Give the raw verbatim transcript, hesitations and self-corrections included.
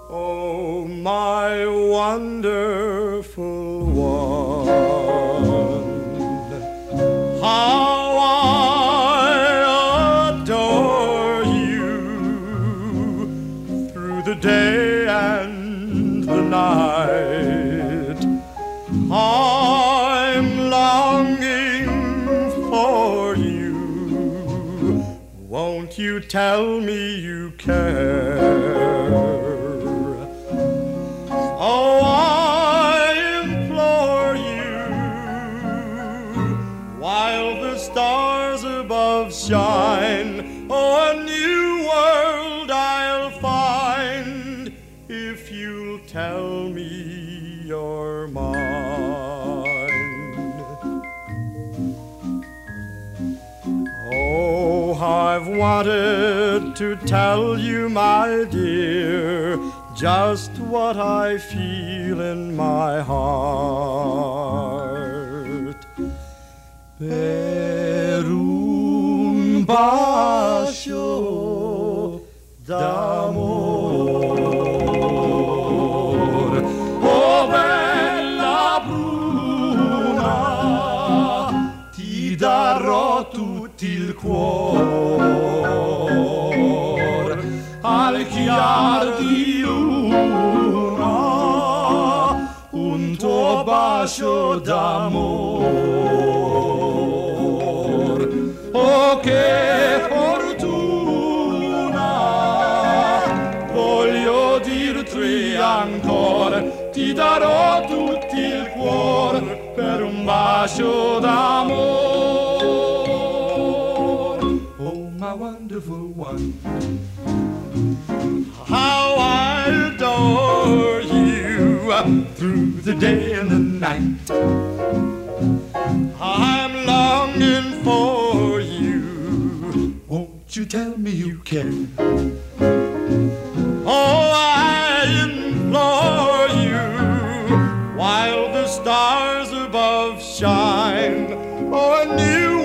Oh, my wonderful one, how I adore you through the day and the night. I'm longing for you. Won't you tell me you care? Oh, I implore you, while the stars above shine. Oh, a new world I'll find if you'll tell me you're mine. Oh, I've wanted to tell you, my dear, just what I feel in my heart. Per un bacio d'amor, oh bella bruna, ti darò tutto il cuore al chiar di luna, un tuo bacio d'amor. Oh, che fortuna, voglio dirti ancora, ti darò tutto il cuore per un bacio d'amor. Oh, my wonderful one, how I adore you through the day and the night. I'm longing for you. Won't you tell me you care? Oh, I implore you, while the stars above shine. Oh, a new